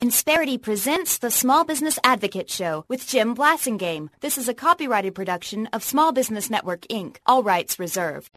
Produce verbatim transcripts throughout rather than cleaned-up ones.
Insperity presents the Small Business Advocate Show with Jim Blasingame. This is a copyrighted production of Small Business Network, Incorporated. All rights reserved.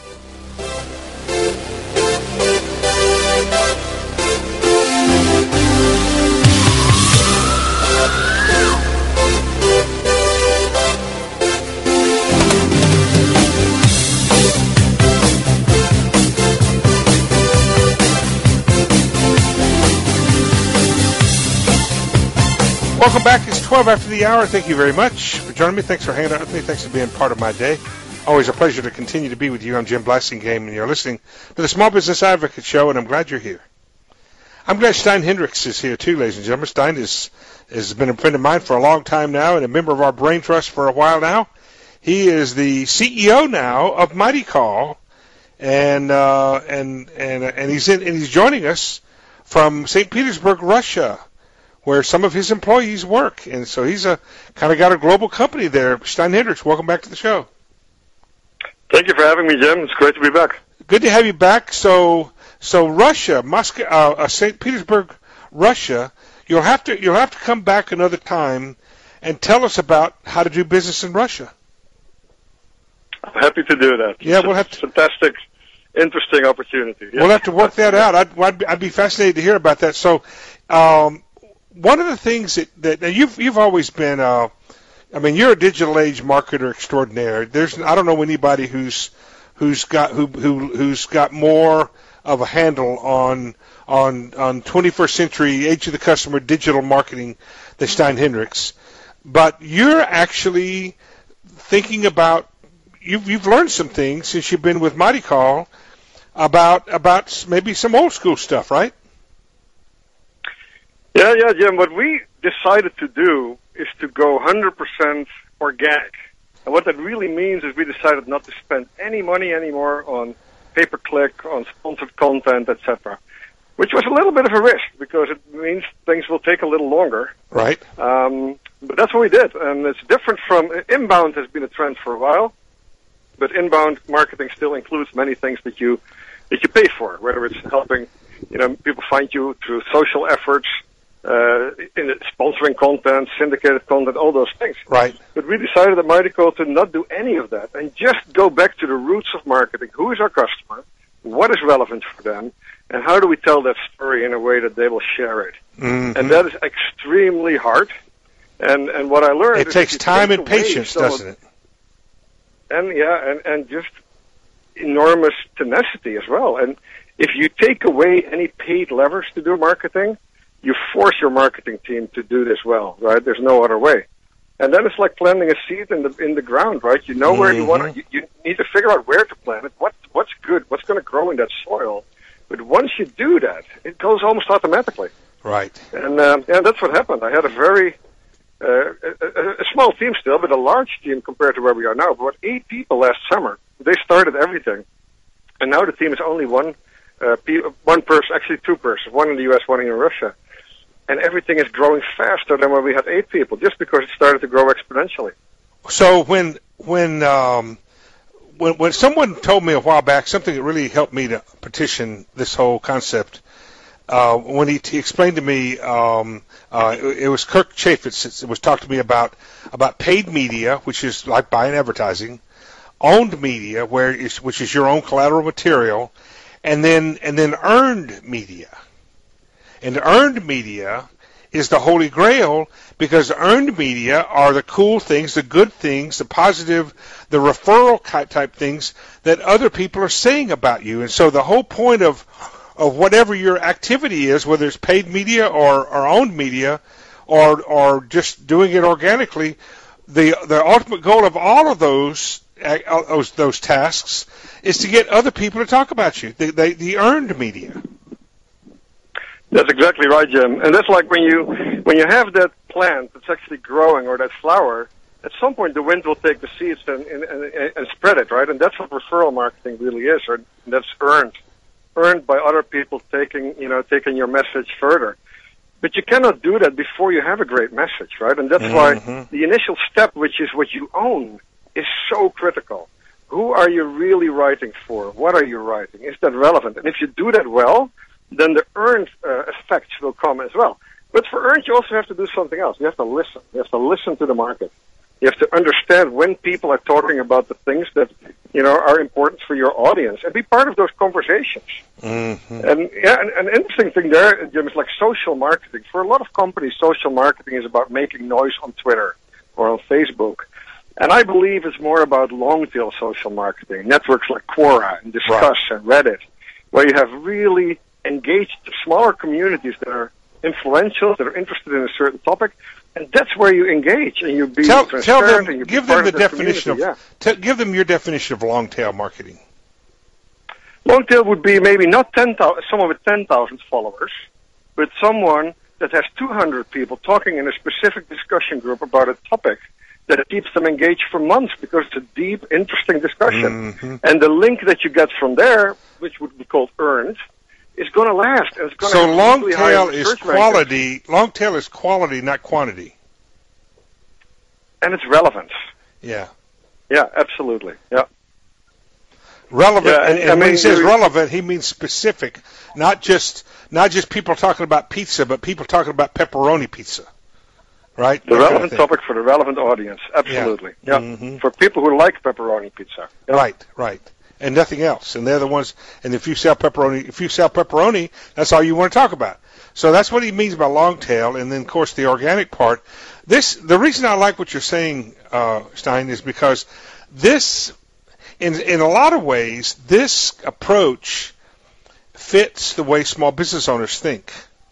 Welcome back. It's twelve after the hour. Thank you very much for joining me. Thanks for hanging out with me. Thanks for being part of my day. Always a pleasure to continue to be with you. I'm Jim Blasingame, and you're listening to the Small Business Advocate Show, and I'm glad you're here. I'm glad Stein Hendricks is here, too, ladies and gentlemen. Stein is, has been a friend of mine for a long time now and a member of our Brain Trust for a while now. He is the C E O now of Mighty Call, and uh, and and and he's in, and he's joining us from Saint Petersburg, Russia, where some of his employees work. And so he's a kind of got a global company there. Stein Hendricks, welcome back to the show. Thank you for having me, Jim. It's great to be back. Good to have you back. So, so Russia, Moscow, uh, uh, Saint Petersburg, Russia. You'll have to you'll have to come back another time and tell us about how to do business in Russia. I'm happy to do that. Yeah, it's we'll have to. Fantastic, interesting opportunity. Yeah. We'll have to work that out. I'd, I'd, be, I'd be fascinated to hear about that. So, um, one of the things that, that now you've you've always been. Uh, I mean, you're a digital age marketer extraordinaire. There's I don't know anybody who's who's got who, who who's got more of a handle on on on twenty-first century age of the customer digital marketing than Stein Hendricks. But you're actually thinking about you've you've learned some things since you've been with Mighty Call about about maybe some old school stuff, right? Yeah, yeah, Jim. What we decided to do is to go one hundred percent organic. And what that really means is we decided not to spend any money anymore on pay-per-click, on sponsored content, et cetera, which was a little bit of a risk because it means things will take a little longer. Right. Um, but that's what we did. And it's different from inbound has been a trend for a while, but inbound marketing still includes many things that you that you pay for, whether it's helping you know people find you through social efforts, Uh, in the sponsoring content, syndicated content, all those things. Right. But we decided at Mighty Call to not do any of that and just go back to the roots of marketing. Who is our customer? What is relevant for them? And how do we tell that story in a way that they will share it? Mm-hmm. And that is extremely hard. And and what I learned it is takes time and patience, doesn't it? And yeah, and, and just enormous tenacity as well. And if you take away any paid levers to do marketing, you force your marketing team to do this well, right? There's no other way. And then it's like planting a seed in the in the ground, right? You know where mm-hmm. you want to, you, you need to figure out where to plant it, what what's good, what's going to grow in that soil. But once you do that, it goes almost automatically. Right. And um, yeah, that's what happened. I had a very uh, a, a small team still, but a large team compared to where we are now. About eight people last summer. They started everything, and now the team is only one uh, pe- one person, actually two persons, one in the U S, one in Russia. And everything is growing faster than when we had eight people, just because it started to grow exponentially. So when when um, when when someone told me a while back something that really helped me to petition this whole concept, uh, when he, he explained to me, um, uh, it, it was Kirk Chaffetz. It was talked to me about about paid media, which is like buying advertising, owned media, where is, which is your own collateral material, and then and then earned media. And earned media is the holy grail because earned media are the cool things, the good things, the positive, the referral type things that other people are saying about you. And so the whole point of of whatever your activity is, whether it's paid media or, or owned media or or just doing it organically, the the ultimate goal of all of those those, those tasks is to get other people to talk about you, the, the, the earned media. That's exactly right, Jim. And that's like when you when you have that plant that's actually growing or that flower, at some point the wind will take the seeds and, and, and, and spread it, right? And that's what referral marketing really is, or that's earned, earned by other people taking, you know, taking your message further. But you cannot do that before you have a great message, right? And that's mm-hmm. why the initial step, which is what you own, is so critical. Who are you really writing for? What are you writing? Is that relevant? And if you do that well, then the earned uh, effects will come as well. But for earned, you also have to do something else. You have to listen. You have to listen to the market. You have to understand when people are talking about the things that, you know, are important for your audience and be part of those conversations. Mm-hmm. And yeah, and, an interesting thing there, Jim, is like social marketing. For a lot of companies, social marketing is about making noise on Twitter or on Facebook. And I believe it's more about long-tail social marketing, networks like Quora and Discuss right. and Reddit, where you have really engaged smaller communities that are influential, that are interested in a certain topic, and that's where you engage and you be tell, transparent tell them, and you give be them part the of definition of yeah. t- give them your definition of long tail marketing. Long tail would be maybe not ten thousand, someone with ten thousand followers, but someone that has two hundred people talking in a specific discussion group about a topic that keeps them engaged for months because it's a deep, interesting discussion. Mm-hmm. And the link that you get from there, which would be called earned, is going to last. And it's going so to long really tail is quality. Rankings. Long tail is quality, not quantity. And it's relevance. Yeah. Yeah, absolutely. Yeah. Relevant, yeah, and, and I mean, when he says you, relevant, he means specific, not just not just people talking about pizza, but people talking about pepperoni pizza, right? The that relevant kind of topic for the relevant audience, absolutely. Yeah, yeah. Mm-hmm. For people who like pepperoni pizza. Yeah. Right, right, and nothing else. And they're the ones. And if you sell pepperoni, if you sell pepperoni, that's all you want to talk about. So that's what he means by long tail. And then, of course, the organic part. This the reason I like what you're saying, uh, Stein, is because this. In in a lot of ways, this approach fits the way small business owners think.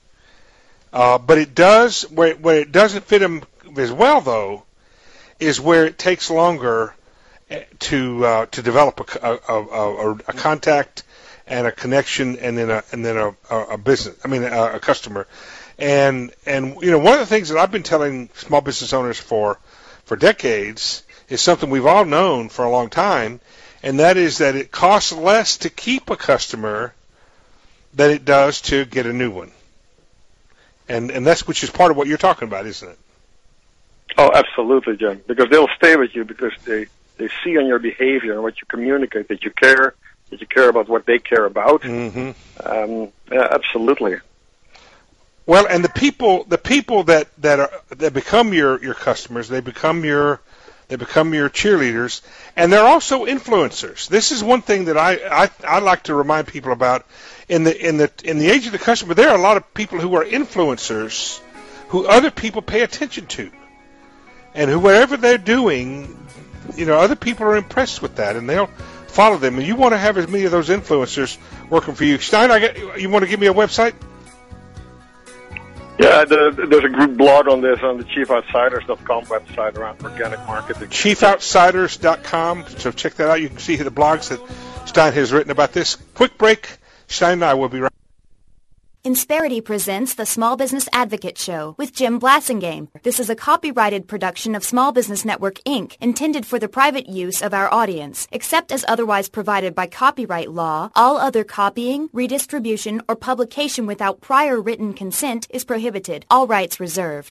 Uh, but it does where where it doesn't fit them as well, though, is where it takes longer to uh, to develop a, a, a, a contact and a connection, and then a and then a, a business. I mean, a, a customer. And and you know, one of the things that I've been telling small business owners for for decades is something we've all known for a long time, and that is that it costs less to keep a customer than it does to get a new one. And and that's which is part of what you're talking about, isn't it? Oh, absolutely, Jim. Because they'll stay with you because they, they see on your behavior and what you communicate that you care, that you care about what they care about. Mm-hmm. Um, yeah, absolutely. Well, and the people the people that, that are that become your, your customers, they become your They become your cheerleaders, and they're also influencers. This is one thing that I, I, I like to remind people about. In the in the in the age of the customer, there are a lot of people who are influencers, who other people pay attention to, and who whatever they're doing, you know, other people are impressed with that, and they'll follow them. And you want to have as many of those influencers working for you. Stein, I get, you want to give me a website? Yeah, the, there's a group blog on this on the chief outsiders dot com website around organic marketing. chief outsiders dot com, so check that out. You can see the blogs that Stein has written about this. Quick break. Stein and I will be right back. Insperity presents the Small Business Advocate Show with Jim Blasingame. This is a copyrighted production of Small Business Network, Incorporated, intended for the private use of our audience. Except as otherwise provided by copyright law, all other copying, redistribution, or publication without prior written consent is prohibited. All rights reserved.